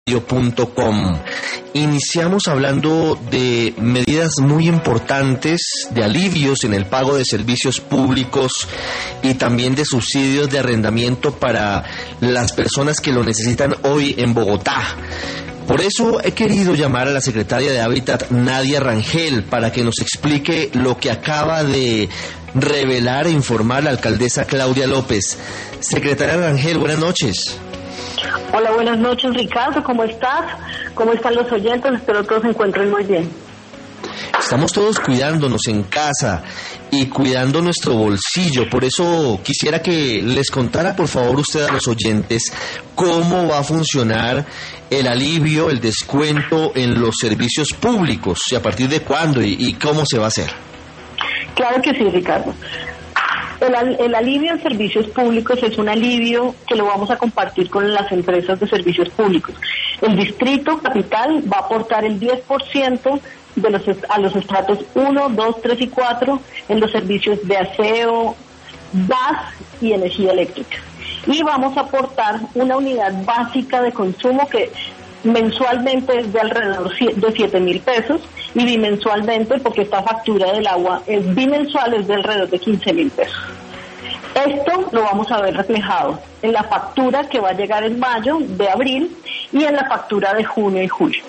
radio.com. Iniciamos hablando de medidas muy importantes de alivios en el pago de servicios públicos y también de subsidios de arrendamiento para las personas que lo necesitan hoy en Bogotá. Por eso he querido llamar a la secretaria de Hábitat, Nadia Rangel, para que nos explique lo que acaba de revelar e informar la alcaldesa Claudia López. Secretaria Rangel, buenas noches. Hola, buenas noches, Ricardo, ¿cómo estás? ¿Cómo están los oyentes? Espero que todos se encuentren muy bien. Estamos todos cuidándonos en casa y cuidando nuestro bolsillo, por eso quisiera que les contara por favor usted a los oyentes cómo va a funcionar el alivio, el descuento en los servicios públicos, y a partir de cuándo y cómo se va a hacer. Claro que sí, Ricardo. El alivio en servicios públicos es un alivio que lo vamos a compartir con las empresas de servicios públicos. El Distrito Capital va a aportar el 10% a los estratos 1, 2, 3 y 4 en los servicios de aseo, gas y energía eléctrica. Y vamos a aportar una unidad básica de consumo que mensualmente es de alrededor de 7,000 pesos y bimensualmente, porque esta factura del agua es bimensual, es de alrededor de 15,000 pesos. Esto lo vamos a ver reflejado en la factura que va a llegar en mayo, de abril, y en la factura de junio y julio.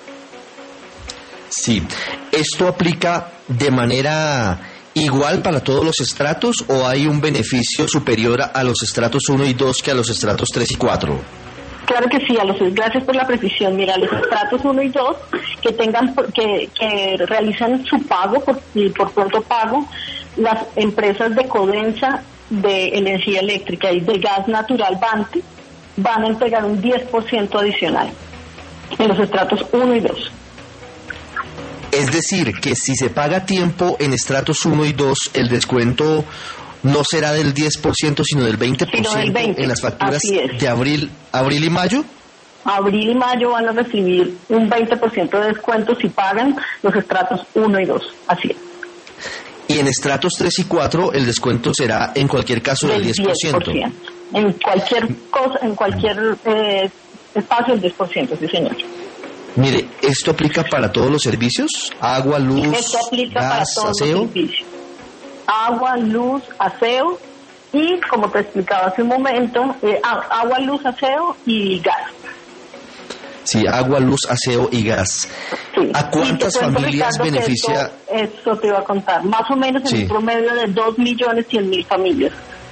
Sí, ¿esto aplica de manera igual para todos los estratos o hay un beneficio superior a los estratos 1 y 2 que a los estratos 3 y 4? Claro que sí, gracias por la precisión. Mira, los estratos 1 y 2 que realizan su pago por pronto pago, las empresas de Codensa, de energía eléctrica y de gas natural Banti van a entregar un 10% adicional en los estratos 1 y 2. Es decir, que si se paga a tiempo en estratos 1 y 2, el descuento no será del 10%, sino del 20%, sino del 20%, en las facturas de abril y mayo. Abril y mayo van a recibir un 20% de descuento si pagan los estratos 1 y 2, así es. Y en estratos 3 y 4 el descuento será en cualquier caso del 10%. En cualquier cosa, en cualquier espacio el 10%, sí señor. Mire, ¿esto aplica para todos los servicios? Agua, luz, esto aplica gas, para todos aseo. Los servicios. Agua, luz, aseo y, como te explicaba hace un momento, agua, luz, aseo y gas. Sí, agua, luz, aseo y gas. Sí. ¿A cuántas familias beneficia? Esto te iba a contar. Más o menos en un promedio de 2.100.000 familias.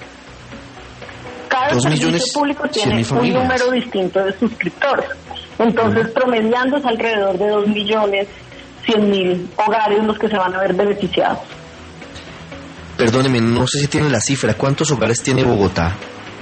Cada servicio público tiene un número distinto de suscriptores. Entonces, promediando es alrededor de 2.100.000 hogares los que se van a ver beneficiados. Perdóneme, no sé si tiene la cifra. ¿Cuántos hogares tiene Bogotá?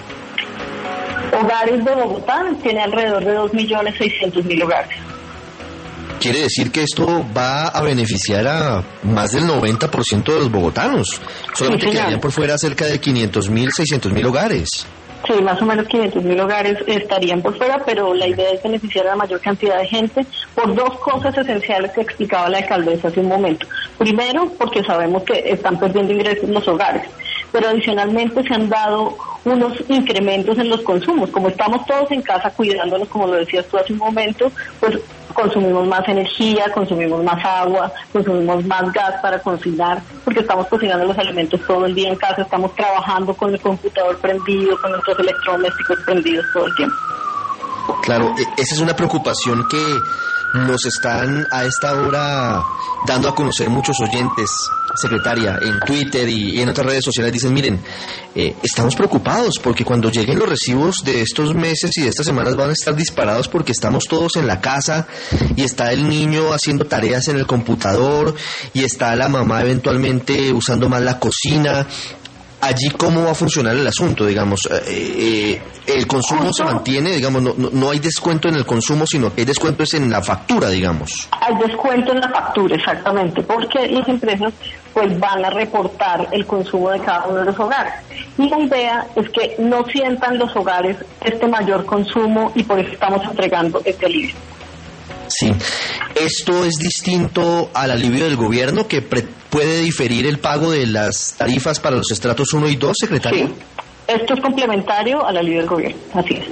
Hogares de Bogotá tiene alrededor de 2.600.000 hogares. Quiere decir que esto va a beneficiar a más del 90% de los bogotanos. Solamente sí, quedarían por fuera cerca de 500.000, 600.000 hogares. Sí, más o menos 500.000 hogares estarían por fuera, pero la idea es beneficiar a la mayor cantidad de gente por dos cosas esenciales que explicaba la alcaldesa hace un momento. Primero, porque sabemos que están perdiendo ingresos los hogares, pero adicionalmente se han dado unos incrementos en los consumos. Como estamos todos en casa cuidándonos, como lo decías tú hace un momento, pues consumimos más energía, consumimos más agua, consumimos más gas para cocinar, porque estamos cocinando los alimentos todo el día en casa, estamos trabajando con el computador prendido, con nuestros electrodomésticos prendidos todo el tiempo. Claro, esa es una preocupación que nos están a esta hora dando a conocer muchos oyentes, secretaria, en Twitter y en otras redes sociales. Dicen, miren, estamos preocupados porque cuando lleguen los recibos de estos meses y de estas semanas van a estar disparados porque estamos todos en la casa y está el niño haciendo tareas en el computador y está la mamá eventualmente usando más la cocina. Allí, ¿cómo va a funcionar el asunto? Digamos, el consumo se mantiene, digamos, no hay descuento en el consumo, sino que hay descuento es en la factura, digamos. Hay descuento en la factura, exactamente, porque las empresas pues van a reportar el consumo de cada uno de los hogares. Y la idea es que no sientan los hogares este mayor consumo y por eso estamos entregando este alivio. Sí, esto es distinto al alivio del gobierno que puede diferir el pago de las tarifas para los estratos 1 y 2, secretario. Sí, esto es complementario al alivio del gobierno, así es.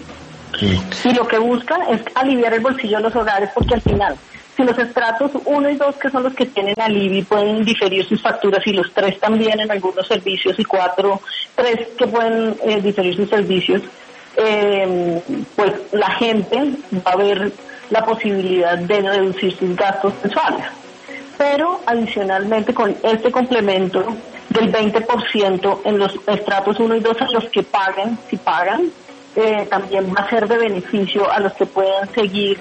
Y lo que busca es aliviar el bolsillo de los hogares, porque al final, si los estratos 1 y 2, que son los que tienen alivio, pueden diferir sus facturas, y los 3 también en algunos servicios, y 3 que pueden diferir sus servicios, pues la gente va a ver la posibilidad de reducir sus gastos mensuales. Pero adicionalmente, con este complemento del 20% en los estratos 1 y 2 a los que paguen, si pagan, también va a ser de beneficio a los que puedan seguir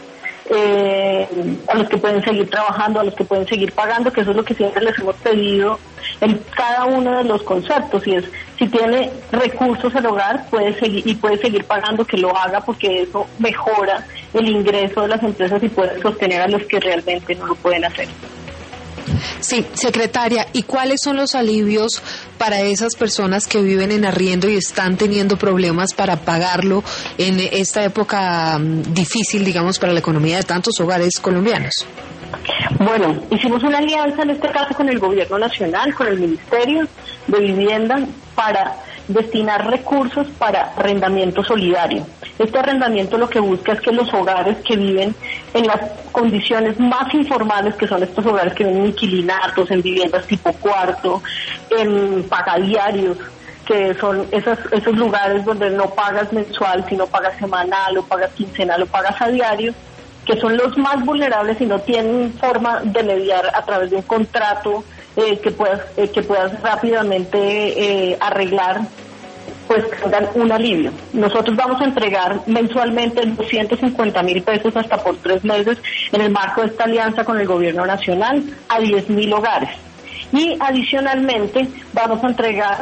trabajando, a los que pueden seguir pagando, que eso es lo que siempre les hemos pedido en cada uno de los conceptos, y es, si tiene recursos el hogar, puede seguir pagando, que lo haga, porque eso mejora el ingreso de las empresas y puede sostener a los que realmente no lo pueden hacer. Sí, secretaria, ¿y cuáles son los alivios para esas personas que viven en arriendo y están teniendo problemas para pagarlo en esta época difícil, digamos, para la economía de tantos hogares colombianos? Bueno, hicimos una alianza en este caso con el Gobierno Nacional, con el Ministerio de Vivienda, para destinar recursos para arrendamiento solidario. Este arrendamiento lo que busca es que los hogares que viven en las condiciones más informales, que son estos hogares que viven en inquilinatos, en viviendas tipo cuarto, en pagadiarios, que son esos lugares donde no pagas mensual, sino pagas semanal, o pagas quincenal, o pagas a diario, que son los más vulnerables y no tienen forma de mediar a través de un contrato que puedas rápidamente arreglar, pues tengan un alivio. Nosotros vamos a entregar mensualmente 250,000 pesos hasta por 3 meses en el marco de esta alianza con el Gobierno Nacional a 10,000 hogares. Y adicionalmente vamos a entregar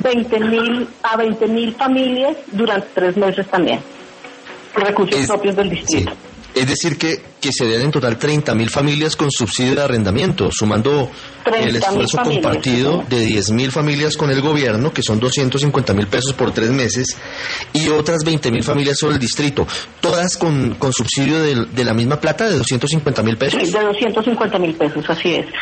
20,000 familias durante 3 meses también, recursos propios del distrito. Sí. Es decir, que se den en total 30,000 familias con subsidio de arrendamiento, sumando el esfuerzo compartido de 10,000 familias con el gobierno, que son 250,000 pesos por 3 meses, y otras 20,000 familias sobre el distrito, todas con subsidio de la misma plata, de 250,000 pesos. Sí, de 250,000 pesos, así es.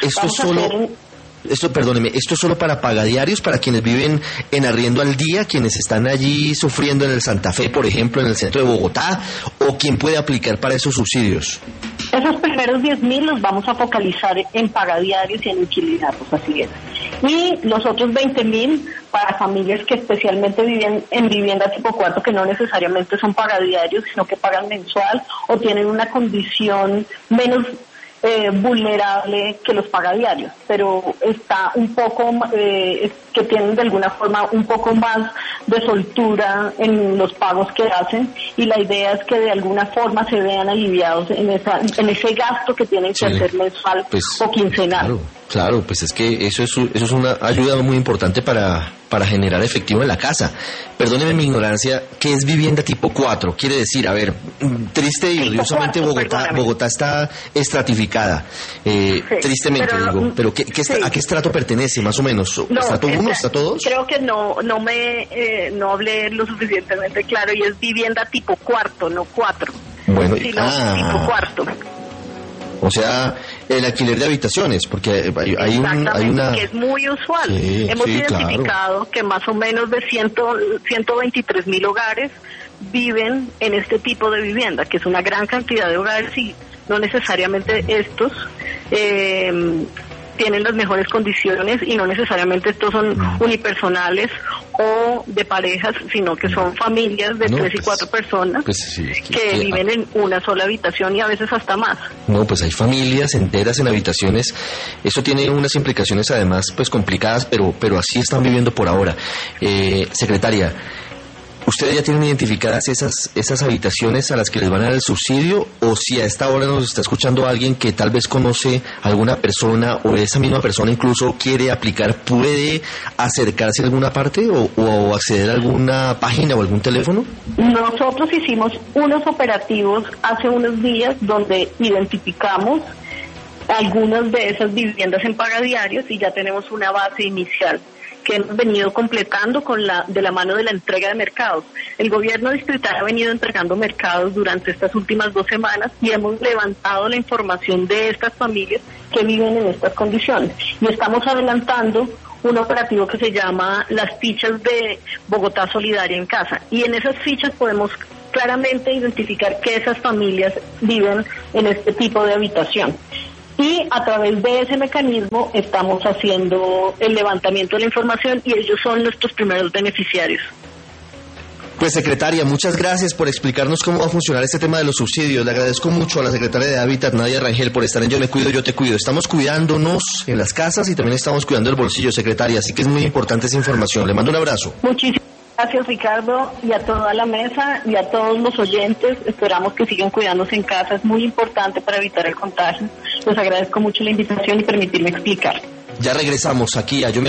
Esto es solo para pagadiarios, para quienes viven en arriendo al día, quienes están allí sufriendo en el Santa Fe, por ejemplo, en el centro de Bogotá, o quién puede aplicar para esos subsidios. Esos primeros 10,000 los vamos a focalizar en pagadiarios y en inquilinatos, así es. Y los otros 20,000 para familias que especialmente viven en vivienda tipo cuarto, que no necesariamente son pagadiarios, sino que pagan mensual o tienen una condición menos vulnerable que los pagadiarios, pero está un poco que tienen de alguna forma un poco más de soltura en los pagos que hacen, y la idea es que de alguna forma se vean aliviados en ese gasto que tienen que hacer mensual o quincenal. Claro, pues es que eso es una ayuda muy importante para generar efectivo en la casa. Perdóneme mi ignorancia, ¿qué es vivienda tipo 4? Quiere decir, a ver, triste y odiosamente Bogotá está estratificada, tristemente digo, pero ¿a qué estrato pertenece más o menos? ¿Estrato 1, estrato 2? Creo que no hablé lo suficientemente claro, y es vivienda tipo cuarto, no 4. Bueno, tipo cuarto. O sea, el alquiler de habitaciones, porque hay una... que es muy usual. Hemos identificado que más o menos de 123,000 hogares viven en este tipo de vivienda, que es una gran cantidad de hogares, y no necesariamente estos tienen las mejores condiciones, y no necesariamente estos son unipersonales o de parejas, sino que son familias de 3 y 4 personas que viven en una sola habitación, y a veces hasta más. No, pues hay familias enteras en habitaciones. Eso tiene unas implicaciones además pues complicadas, pero así están viviendo por ahora. Secretaria, ¿ustedes ya tienen identificadas esas habitaciones a las que les van a dar el subsidio? O si a esta hora nos está escuchando alguien que tal vez conoce a alguna persona, o esa misma persona incluso quiere aplicar, ¿puede acercarse a alguna parte o acceder a alguna página o algún teléfono? Nosotros hicimos unos operativos hace unos días donde identificamos algunas de esas viviendas en pagadiarios, y ya tenemos una base inicial que hemos venido completando de la mano de la entrega de mercados. El gobierno distrital ha venido entregando mercados durante estas últimas 2 semanas, y hemos levantado la información de estas familias que viven en estas condiciones. Y estamos adelantando un operativo que se llama las fichas de Bogotá Solidaria en Casa. Y en esas fichas podemos claramente identificar que esas familias viven en este tipo de habitación. Y a través de ese mecanismo estamos haciendo el levantamiento de la información y ellos son nuestros primeros beneficiarios. Pues secretaria, muchas gracias por explicarnos cómo va a funcionar este tema de los subsidios. Le agradezco mucho a la secretaria de Hábitat, Nadia Rangel, por estar en Yo Me Cuido, Yo Te Cuido. Estamos cuidándonos en las casas y también estamos cuidando el bolsillo, secretaria, así que es muy importante esa información. Le mando un abrazo. Muchísimas gracias, Ricardo, y a toda la mesa y a todos los oyentes. Esperamos que sigan cuidándose en casa, es muy importante para evitar el contagio. Les agradezco mucho la invitación y permitirme explicar. Ya regresamos aquí a Yo Me